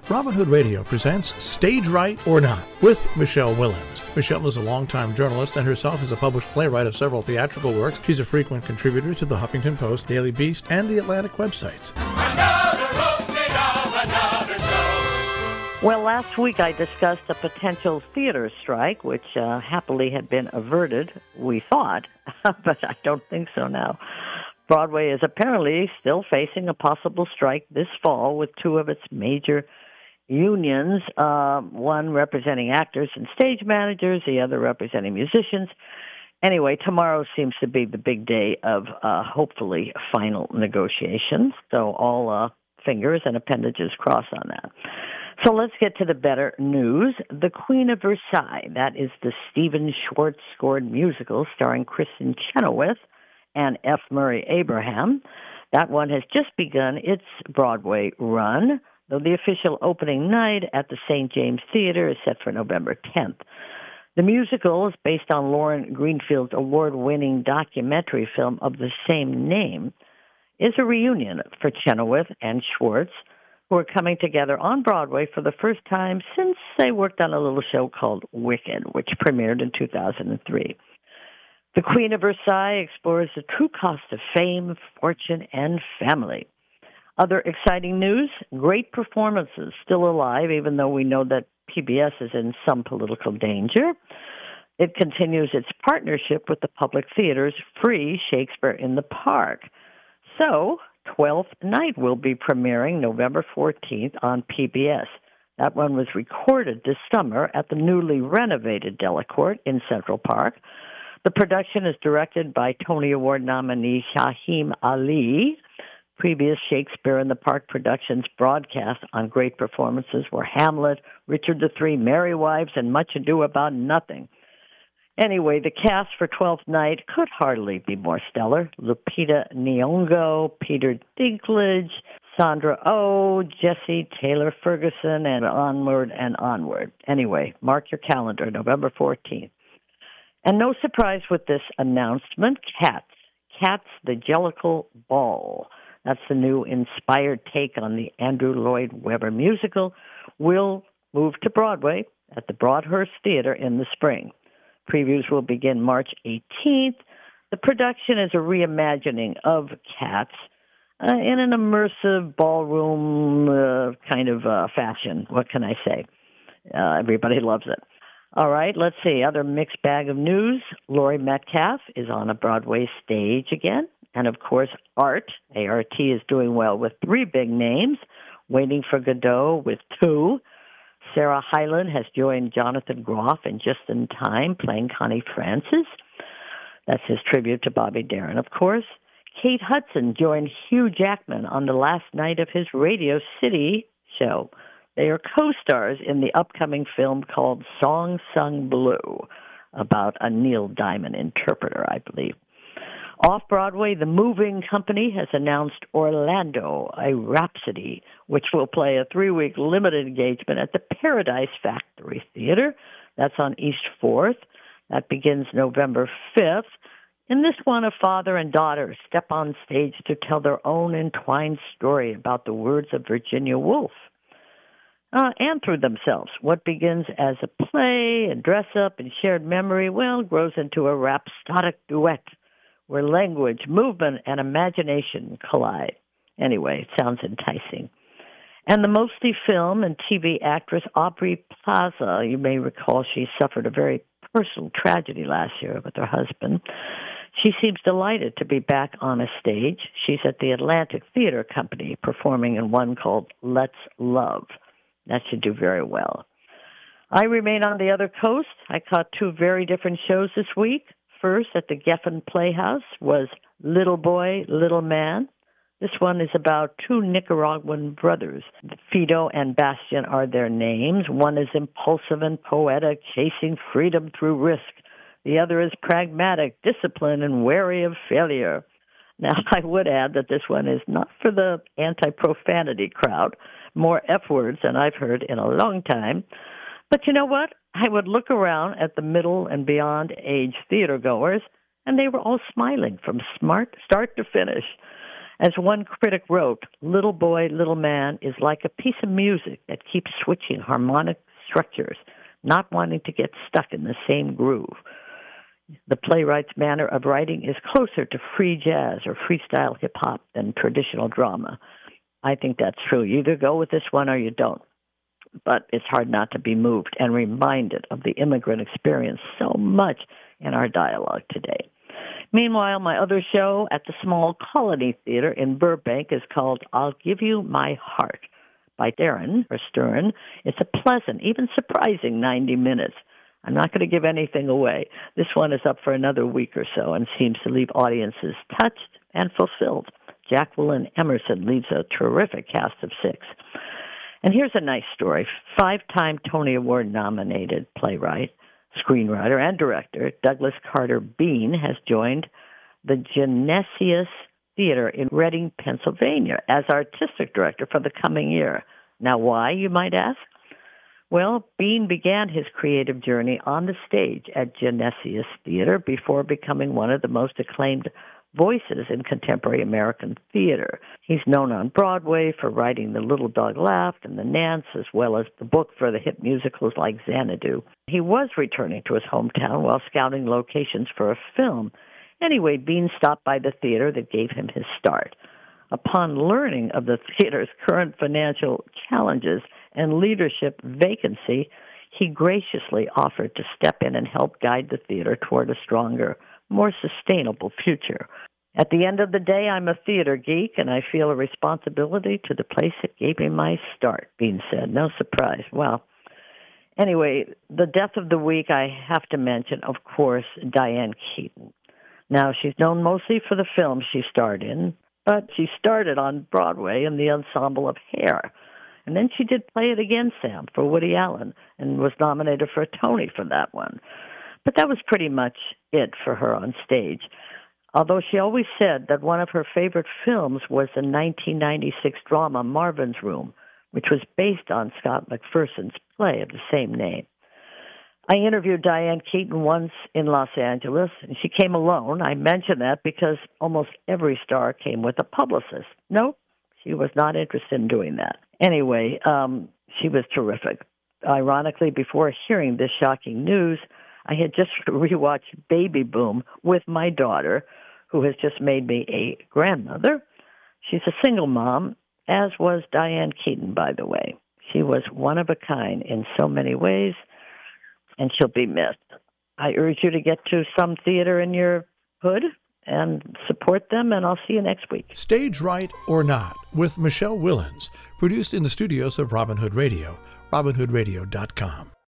Robin Hood Radio presents Stage Right or Not with Michelle Willens. Michelle is a longtime journalist and herself is a published playwright of several theatrical works. She's a frequent contributor to the Huffington Post, Daily Beast, and the Atlantic websites. Well, last week I discussed a potential theater strike, which happily had been averted, we thought, but I don't think so now. Broadway is apparently still facing a possible strike this fall with two of its major unions, one representing actors and stage managers, the other representing musicians. Anyway, tomorrow seems to be the big day of hopefully final negotiations, so all fingers and appendages crossed on that. So let's get to the better news. The Queen of Versailles, that is the Stephen Schwartz-scored musical starring Kristen Chenoweth and F. Murray Abraham. That one has just begun its Broadway run, though the official opening night at the St. James Theater is set for November 10th. The musical is based on Lauren Greenfield's award-winning documentary film of the same name, is a reunion for Chenoweth and Schwartz, who are coming together on Broadway for the first time since they worked on a little show called Wicked, which premiered in 2003. The Queen of Versailles explores the true cost of fame, fortune, and family. Other exciting news, great performances still alive, even though we know that PBS is in some political danger. It continues its partnership with the Public Theater's free Shakespeare in the Park. So, 12th Night will be premiering November 14th on PBS. That one was recorded this summer at the newly renovated Delacorte in Central Park. The production is directed by Tony Award nominee Shahim Ali. Previous Shakespeare in the Park productions broadcast on great performances were Hamlet, Richard III, Merry Wives, and Much Ado About Nothing. Anyway, the cast for 12th Night could hardly be more stellar. Lupita Nyong'o, Peter Dinklage, Sandra Oh, Jesse Taylor Ferguson, and onward and onward. Anyway, mark your calendar, November 14th. And no surprise with this announcement, Cats, the Jellicle Ball. That's the new inspired take on the Andrew Lloyd Webber musical, will move to Broadway at the Broadhurst Theater in the spring. Previews will begin March 18th. The production is a reimagining of Cats in an immersive ballroom kind of fashion. What can I say? Everybody loves it. All right, let's see. Other mixed bag of news. Laurie Metcalf is on a Broadway stage again. And, of course, ART is doing well with 3 big names. Waiting for Godot with 2. Sarah Hyland has joined Jonathan Groff in Just in Time, playing Connie Francis. That's his tribute to Bobby Darin, of course. Kate Hudson joined Hugh Jackman on the last night of his Radio City show. They are co-stars in the upcoming film called Song Sung Blue, about a Neil Diamond interpreter, I believe. Off-Broadway, the Moving Company has announced Orlando, a Rhapsody, which will play a 3-week limited engagement at the Paradise Factory Theater. That's on East 4th. That begins November 5th. In this one, a father and daughter step on stage to tell their own entwined story about the words of Virginia Woolf. And through themselves. What begins as a play and dress-up and shared memory, grows into a rhapsodic duet, where language, movement, and imagination collide. Anyway, it sounds enticing. And the mostly film and TV actress Aubrey Plaza, you may recall she suffered a very personal tragedy last year with her husband. She seems delighted to be back on a stage. She's at the Atlantic Theater Company performing in one called Let's Love. That should do very well. I remain on the other coast. I caught 2 very different shows this week. First, at the Geffen Playhouse, was Little Boy, Little Man. This one is about 2 Nicaraguan brothers. Fido and Bastian are their names. One is impulsive and poetic, chasing freedom through risk. The other is pragmatic, disciplined, and wary of failure. Now, I would add that this one is not for the anti-profanity crowd. More F words than I've heard in a long time. But you know what? I would look around at the middle and beyond age theater goers, and they were all smiling from start to finish. As one critic wrote, Little Boy, Little Man is like a piece of music that keep switching harmonic structures, not wanting to get stuck in the same groove. The playwright's manner of writing is closer to free jazz or freestyle hip-hop than traditional drama. I think that's true. You either go with this one or you don't. But it's hard not to be moved and reminded of the immigrant experience so much in our dialogue today. Meanwhile, my other show at the Small Colony Theater in Burbank is called I'll Give You My Heart by Darren Stern. It's a pleasant, even surprising 90 minutes. I'm not going to give anything away. This one is up for another week or so and seems to leave audiences touched and fulfilled. Jacqueline Emerson leads a terrific cast of 6. And here's a nice story. 5-time Tony Award-nominated playwright, screenwriter, and director Douglas Carter Beane has joined the Genesius Theater in Reading, Pennsylvania, as artistic director for the coming year. Now, why, you might ask? Well, Beane began his creative journey on the stage at Genesius Theater before becoming one of the most acclaimed voices in contemporary American theater. He's known on Broadway for writing The Little Dog Laughed and The Nance, as well as the book for the hit musicals like Xanadu. He was returning to his hometown while scouting locations for a film. Anyway, Beane stopped by the theater that gave him his start. Upon learning of the theater's current financial challenges and leadership vacancy, he graciously offered to step in and help guide the theater toward a stronger, more sustainable future. At the end of the day, I'm a theater geek, and I feel a responsibility to the place that gave me my start, Beane said. No surprise. Well, anyway, the death of the week, I have to mention, of course, Diane Keaton. Now, she's known mostly for the films she starred in, but she started on Broadway in the ensemble of Hair. And then she did Play It Again, Sam, for Woody Allen, and was nominated for a Tony for that one. But that was pretty much it for her on stage. Although she always said that one of her favorite films was the 1996 drama Marvin's Room, which was based on Scott McPherson's play of the same name. I interviewed Diane Keaton once in Los Angeles, and she came alone. I mention that because almost every star came with a publicist. Nope, she was not interested in doing that. Anyway, she was terrific. Ironically, before hearing this shocking news, I had just rewatched Baby Boom with my daughter, who has just made me a grandmother. She's a single mom, as was Diane Keaton, by the way. She was one of a kind in so many ways, and she'll be missed. I urge you to get to some theater in your hood and support them, and I'll see you next week. Stage Right or Not with Michelle Willens, produced in the studios of Robin Hood Radio, robinhoodradio.com.